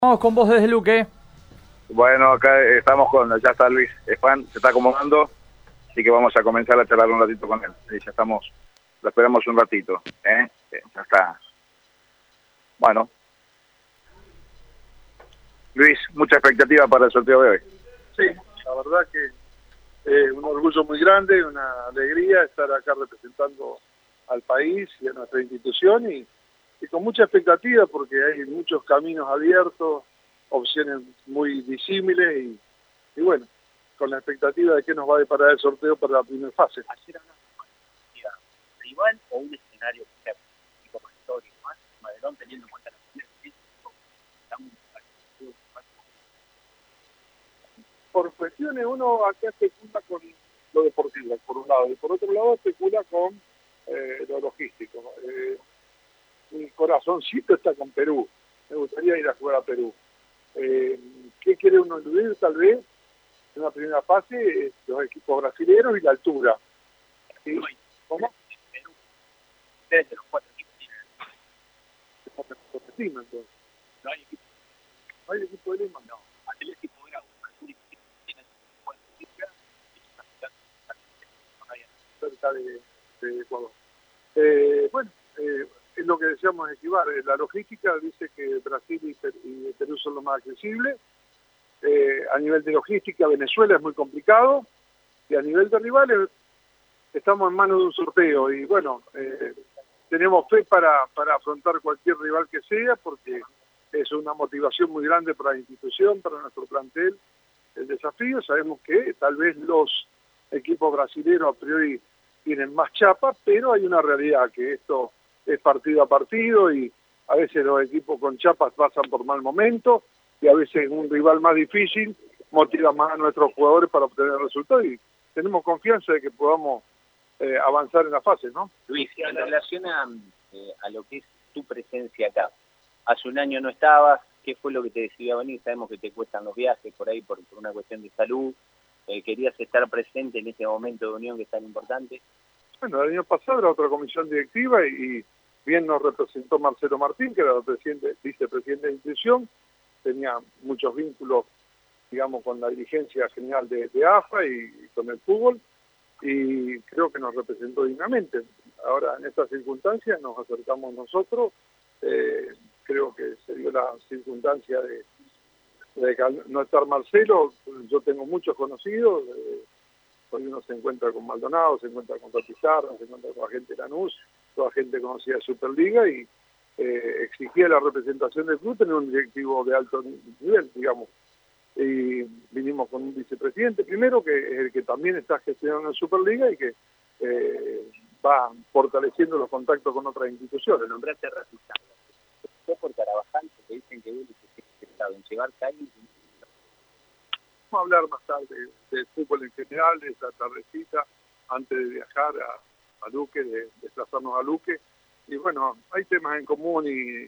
Vamos con vos desde Luque. Bueno, acá estamos ya está Luis Juan, se está acomodando, así que vamos a comenzar a charlar un ratito con él. Ya estamos, lo esperamos un ratito, ya está. Bueno. Luis, mucha expectativa para el sorteo de hoy. Sí, la verdad que un orgullo muy grande, una alegría estar acá representando al país y a nuestra institución y con mucha expectativa porque hay muchos caminos abiertos, opciones muy disímiles y bueno, con la expectativa de que nos va a deparar el sorteo para la primera fase. Ayer hablamos de una rival o un escenario como histórico, más Madelón teniendo en cuenta la por cuestiones, uno acá especula con lo deportivo, por un lado, y por otro lado especula con lo logístico. Mi corazoncito está con Perú, me gustaría ir a jugar a Perú. ¿Qué quiere uno eludir? Tal vez en la primera fase los equipos brasileños y la altura. ¿Sí? ¿Cómo? Perú, ustedes de los 4 equipos tienen. Entonces. No hay equipo. ¿No hay equipo de Lima? No. Atlético Grau, Azul tienen 4 equipos cerca de Ecuador. Bueno, es lo que decíamos esquivar. La logística dice que Brasil y Perú son los más accesibles. A nivel de logística, Venezuela es muy complicado. Y a nivel de rivales, estamos en manos de un sorteo. Y bueno, tenemos fe para afrontar cualquier rival que sea, porque es una motivación muy grande para la institución, para nuestro plantel, el desafío. Sabemos que tal vez los equipos brasileños a priori tienen más chapa, pero hay una realidad, que esto es partido a partido y a veces los equipos con chapas pasan por mal momento y a veces un rival más difícil motiva más a nuestros jugadores para obtener resultados y tenemos confianza de que podamos avanzar en la fase, ¿no? Luis, en relación a lo que es tu presencia acá, hace un año no estabas, ¿qué fue lo que te decidió venir? Sabemos que te cuestan los viajes por ahí por una cuestión de salud, querías estar presente en este momento de unión que es tan importante. Bueno, el año pasado era otra comisión directiva y bien nos representó Marcelo Martín, que era el vicepresidente de la institución, tenía muchos vínculos, digamos, con la dirigencia general de AFA y con el fútbol, y creo que nos representó dignamente. Ahora, en estas circunstancias, nos acercamos nosotros, creo que se dio la circunstancia de que al no estar Marcelo, yo tengo muchos conocidos, hoy uno se encuentra con Maldonado, se encuentra con Pizarro, se encuentra con la gente de Lanús, toda gente conocida de Superliga y exigía la representación del club tener un directivo de alto nivel, digamos. Y vinimos con un vicepresidente primero, que es el que también está gestionando en Superliga y que va fortaleciendo los contactos con otras instituciones. Nombraste a Pizarro. Fue por Carabajal, porque dicen que Willy se ha interesado en llevar calle. Vamos a hablar más tarde del fútbol en general, de esa tardecita, antes de viajar a Luque, de desplazarnos a Luque. Y bueno, hay temas en común y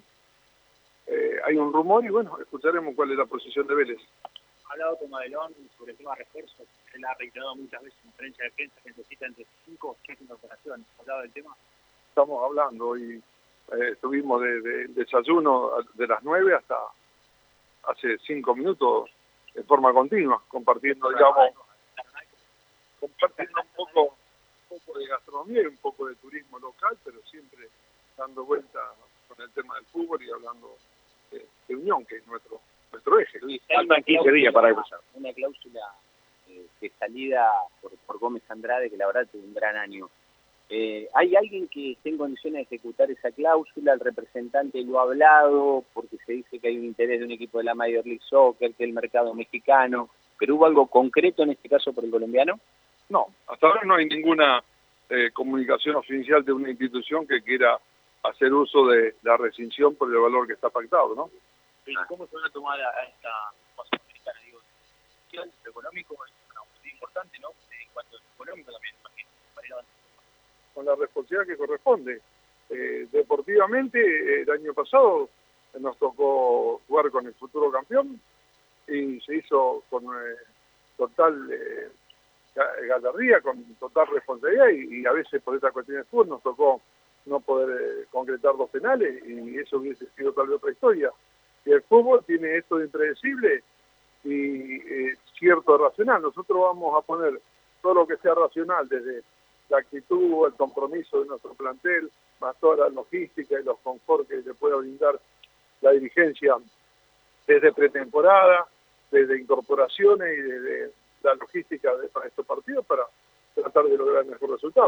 hay un rumor y bueno, escucharemos cuál es la posición de Vélez. Ha hablado con Madelón sobre el tema de refuerzos, él ha reiterado muchas veces en conferencia de prensa que necesita entre 5 o 6 incorporaciones. ¿Ha hablado del tema? Estamos hablando y estuvimos de desayuno de las 9 hasta hace 5 minutos de forma continua, compartiendo, digamos, compartiendo un poco de gastronomía y un poco de turismo local, pero siempre dando vuelta con el tema del fútbol y hablando de unión, que es nuestro eje. Luis, faltan 15 días para empezar. Una cláusula de salida por Gómez Andrade, que la verdad tuvo un gran año. ¿Hay alguien que esté en condiciones de ejecutar esa cláusula? El representante lo ha hablado, porque se dice que hay un interés de un equipo de la Major League Soccer, que el mercado mexicano, pero ¿hubo algo concreto en este caso por el colombiano? No, hasta ahora no hay ninguna comunicación oficial de una institución que quiera hacer uso de la rescisión por el valor que está pactado, ¿no? ¿Cómo se va a tomar a esta situación americana? Digo, lo económico es una cuestión importante, ¿no? En cuanto a lo económico también, imagino, para ir avanzando. Con la responsabilidad que corresponde. Deportivamente, el año pasado nos tocó jugar con el futuro campeón y se hizo con total gallardía, con total responsabilidad y a veces por esta cuestión de fútbol nos tocó no poder concretar 2 penales y eso hubiese sido tal vez otra historia. Y el fútbol tiene esto de impredecible y cierto racional. Nosotros vamos a poner todo lo que sea racional, desde la actitud, el compromiso de nuestro plantel, más toda la logística y los confort que le pueda brindar la dirigencia desde pretemporada, desde incorporaciones y desde la logística para estos partidos para tratar de lograr el mejor resultado.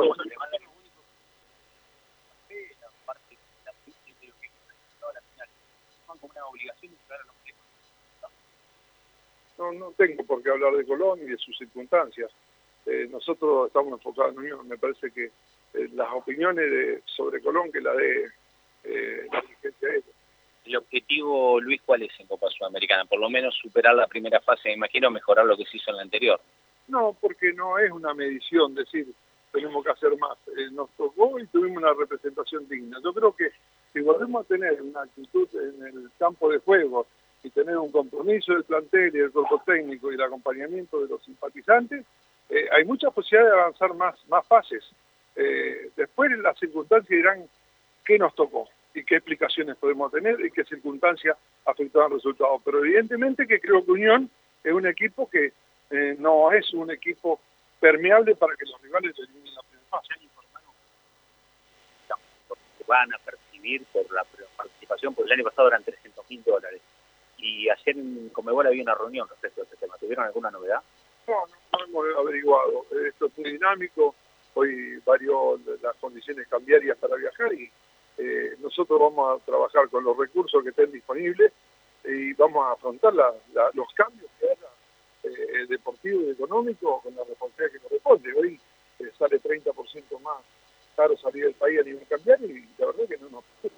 No tengo por qué hablar de Colón y de sus circunstancias. Nosotros estamos enfocados en Unión. Me parece que las opiniones sobre Colón que la de la dirigencia de ellos. ¿El objetivo, Luis, cuál es en Copa Sudamericana? Por lo menos superar la primera fase, me imagino, mejorar lo que se hizo en la anterior. No, porque no es una medición decir tenemos que hacer más. Nos tocó y tuvimos una representación digna. Yo creo que si volvemos a tener una actitud en el campo de juego y tener un compromiso del plantel y del cuerpo técnico y el acompañamiento de los simpatizantes, hay muchas posibilidades de avanzar más fases. Después las circunstancias dirán qué nos tocó y qué explicaciones podemos tener y qué circunstancias afectaron el resultado. Pero evidentemente que creo que Unión es un equipo que no es un equipo permeable para que los rivales eliminen la primera fase. Van a percibir por la participación, porque el año pasado eran $300.000. Y ayer en Conmebol había una reunión respecto a este tema. ¿Tuvieron alguna novedad? No hemos averiguado. Esto es muy dinámico. Hoy varió las condiciones cambiarias para viajar y nosotros vamos a trabajar con los recursos que estén disponibles y vamos a afrontar los cambios que haya deportivo y económico con la responsabilidad que corresponde. Hoy sale 30% más caro salir del país a nivel cambiario y la verdad que no nos preocupa.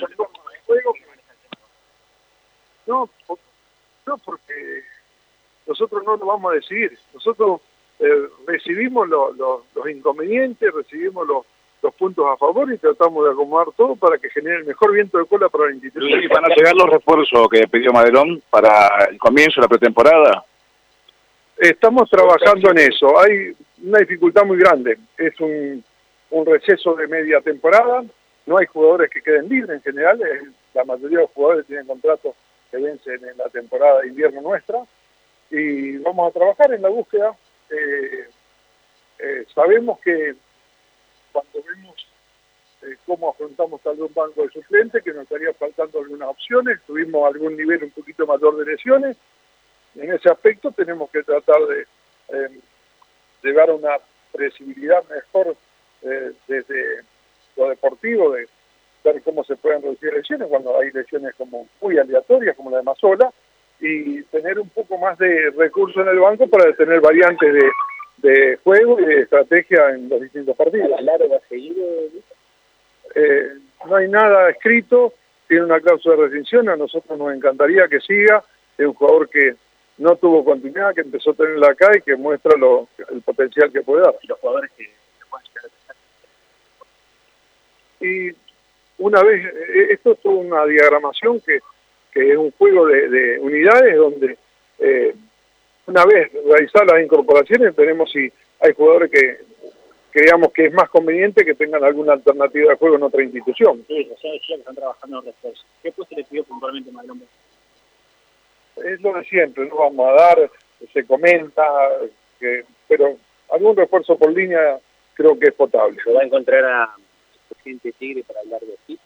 No, porque nosotros no lo vamos a decidir. Nosotros recibimos los inconvenientes, recibimos los puntos a favor y tratamos de acomodar todo para que genere el mejor viento de cola para la institución. ¿Y van a llegar los refuerzos que pidió Madelón para el comienzo de la pretemporada? Estamos trabajando en eso. Hay una dificultad muy grande. Es un receso de media temporada. No hay jugadores que queden libres en general. La mayoría de los jugadores tienen contratos que vencen en la temporada de invierno nuestra. Y vamos a trabajar en la búsqueda. Sabemos que cuando vemos cómo afrontamos tal vez un banco de suplentes, que nos estaría faltando algunas opciones, tuvimos algún nivel un poquito mayor de lesiones. En ese aspecto tenemos que tratar de llegar a una previsibilidad mejor desde lo deportivo, de ver cómo se pueden reducir lesiones cuando hay lesiones como muy aleatorias, como la de Mazzola, y tener un poco más de recursos en el banco para tener variantes de juego y de estrategia en los distintos partidos. ¿Largo ha seguido? No hay nada escrito, tiene una cláusula de rescisión, a nosotros nos encantaría que siga, es un jugador que no tuvo continuidad, que empezó a tenerla acá y que muestra el potencial que puede dar. ¿Y los jugadores que pueden llegar a Y una vez, esto es una diagramación que es un juego de unidades donde una vez realizadas las incorporaciones veremos si hay jugadores que creamos que es más conveniente que tengan alguna alternativa de juego en otra institución. Sí, o sea, que están trabajando en refuerzo. ¿Qué puesto le pidió puntualmente Madelón? Es lo de siempre, no vamos a dar, se comenta, pero algún refuerzo por línea creo que es potable. ¿Se va a encontrar a el presidente Tigre para hablar de FIFA?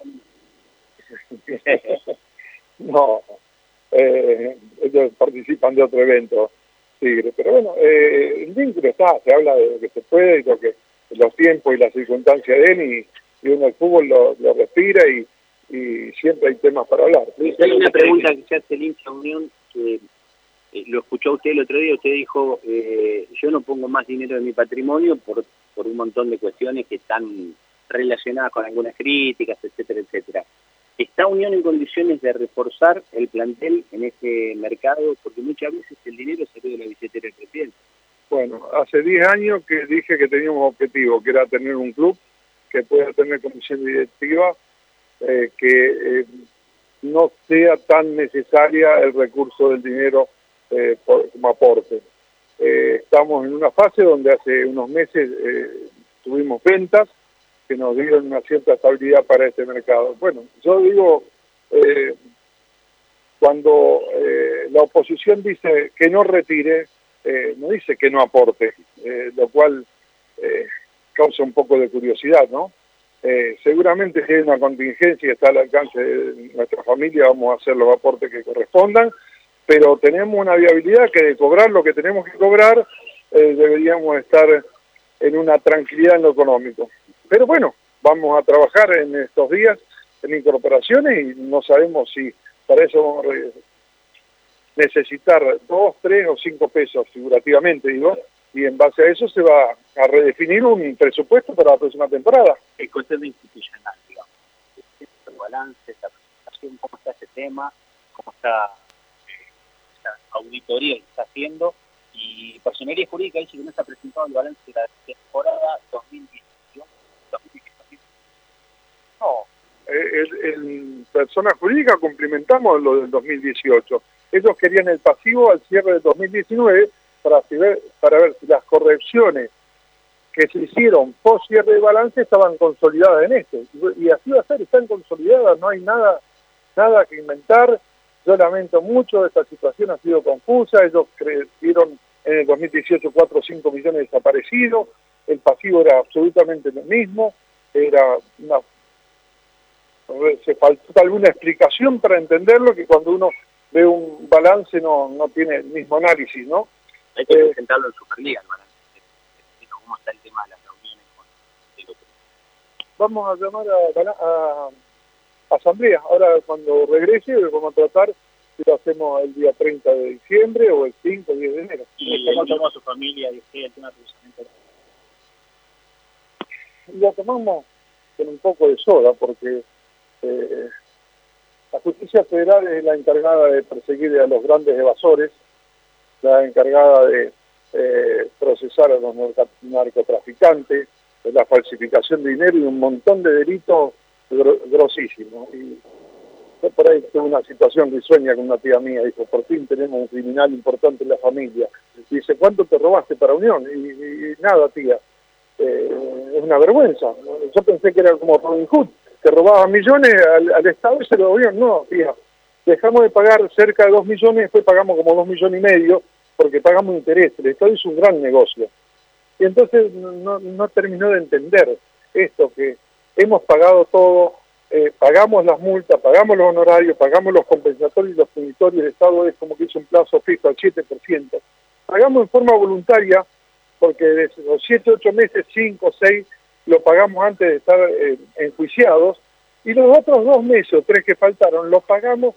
No, ellos participan de otro evento, Tigre, pero bueno, el vínculo está, se habla de lo que se puede y lo que los tiempos y las circunstancias de él y uno el fútbol lo respira y siempre hay temas para hablar. Hay una pregunta que se hace el hincha Unión, que lo escuchó usted el otro día, usted dijo, yo no pongo más dinero en mi patrimonio por un montón de cuestiones que están relacionadas con algunas críticas, etcétera, etcétera. ¿Está Unión en condiciones de reforzar el plantel en este mercado? Porque muchas veces el dinero salió de la billetera del presidente. Bueno, hace 10 años que dije que teníamos un objetivo, que era tener un club que pueda tener comisión directiva, que no sea tan necesaria el recurso del dinero como aporte. Estamos en una fase donde hace unos meses tuvimos ventas que nos dieron una cierta estabilidad para este mercado. Bueno, yo digo, cuando la oposición dice que no retire, no dice que no aporte, lo cual causa un poco de curiosidad, ¿no? Seguramente si hay una contingencia y está al alcance de nuestra familia, vamos a hacer los aportes que correspondan, pero tenemos una viabilidad que de cobrar lo que tenemos que cobrar, deberíamos estar en una tranquilidad en lo económico. Pero bueno, vamos a trabajar en estos días en incorporaciones y no sabemos si para eso vamos a necesitar 2, 3 o 5 pesos, figurativamente digo, y en base a eso se va a redefinir un presupuesto para la próxima temporada. El concepto institucional, digamos, el balance, la presentación, cómo está ese tema, cómo está esa auditoría que está haciendo, y personería jurídica dice que no se ha presentado el balance de la temporada 2018. No, en persona jurídica cumplimentamos lo del 2018. Ellos querían el pasivo al cierre del 2019 para ver si las correcciones que se hicieron post cierre de balance estaban consolidadas en este. Y así va a ser, están consolidadas, no hay nada que inventar. Yo lamento mucho, esta situación ha sido confusa, ellos creyeron en el 2018 4 o 5 millones desaparecidos, el pasivo era absolutamente lo mismo, se faltó alguna explicación para entenderlo, que cuando uno ve un balance no tiene el mismo análisis, ¿no? Hay que presentarlo en Superliga, el balance. ¿Cómo está el tema de las reuniones con el otro? Vamos a llamar a asamblea. Ahora cuando regrese vamos a tratar si lo hacemos el día 30 de diciembre o el 5 o 10 de enero. ¿Y cómo tomó su familia y usted el tema de procesamiento? Lo tomamos con un poco de soda porque la justicia federal es la encargada de perseguir a los grandes evasores, la encargada de procesar a los narcotraficantes, de la falsificación de dinero y un montón de delitos grosísimos. Y yo por ahí tuve una situación risueña con una tía mía, dijo, por fin tenemos un criminal importante en la familia. Y dice, ¿cuánto te robaste para Unión? Y nada, tía, es una vergüenza. Yo pensé que era como Robin Hood, que robaba millones al Estado y se lo dio. No, tía, dejamos de pagar cerca de 2 millones, después pagamos como 2,5 millones, porque pagamos interés. El Estado hizo un gran negocio. Y entonces no terminó de entender esto, que hemos pagado todo, pagamos las multas, pagamos los honorarios, pagamos los compensatorios y los punitorios. El Estado es como que hizo un plazo fijo al 7%. Pagamos en forma voluntaria, porque de los 7, 8 meses, 5, 6, lo pagamos antes de estar enjuiciados, y los otros 2 meses o 3 que faltaron, los pagamos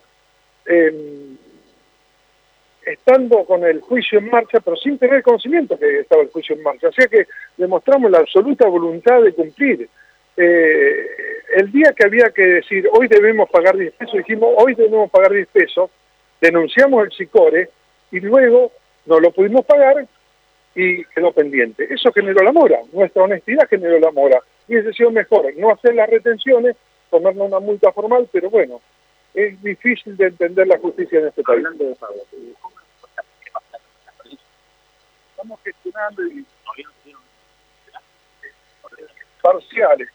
estando con el juicio en marcha, pero sin tener conocimiento que estaba el juicio en marcha. O sea que demostramos la absoluta voluntad de cumplir. El día que había que decir, hoy debemos pagar 10 pesos, dijimos, hoy debemos pagar 10 pesos, denunciamos el SICORE, y luego no lo pudimos pagar y quedó pendiente. Eso generó la mora, nuestra honestidad generó la mora. Y hubiese sido mejor no hacer las retenciones, tomarnos una multa formal, pero bueno, es difícil de entender la justicia en este país. Hablando de pago, estamos gestionando y parciales.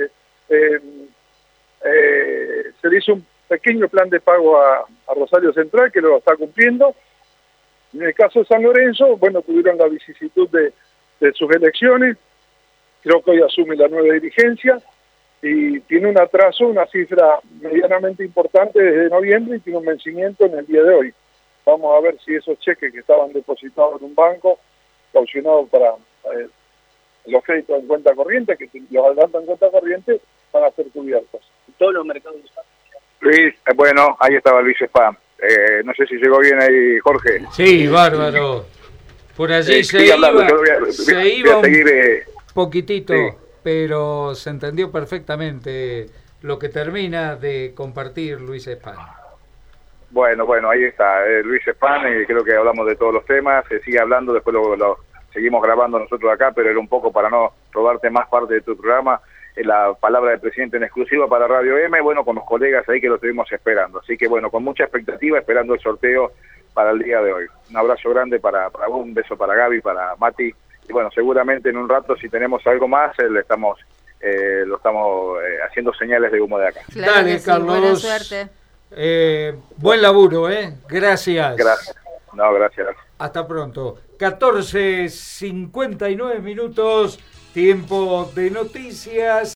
Se le hizo un pequeño plan de pago a Rosario Central, que lo está cumpliendo. En el caso de San Lorenzo, bueno, tuvieron la vicisitud de sus elecciones. Creo que hoy asume la nueva dirigencia y tiene un atraso, una cifra medianamente importante desde noviembre, y tiene un vencimiento en el día de hoy. Vamos a ver si esos cheques que estaban depositados en un banco, caucionados para los créditos en cuenta corriente, que los adelantan en cuenta corriente, van a ser cubiertos. Todos los mercados. Luis, bueno, ahí estaba Luis Spam. No sé si llegó bien ahí, Jorge. Sí, bárbaro. Por allí se iba a seguir, un poquitito, sí, pero se entendió perfectamente lo que termina de compartir Luis Spam. Bueno, ahí está, Luis Spam, creo que hablamos de todos los temas, se sigue hablando, después lo seguimos grabando nosotros acá, pero era un poco para no robarte más parte de tu programa, la palabra del presidente en exclusiva para Radio M, bueno, con los colegas ahí que lo estuvimos esperando, así que bueno, con mucha expectativa, esperando el sorteo para el día de hoy. Un abrazo grande para vos, un beso para Gaby, para Mati, y bueno, seguramente en un rato si tenemos algo más, lo estamos haciendo señales de humo de acá. Claro. Dale, que sí, Carlos. buena suerte. Buen laburo, Gracias. Gracias. No, gracias. Hasta pronto. 14:59 minutos, tiempo de noticias.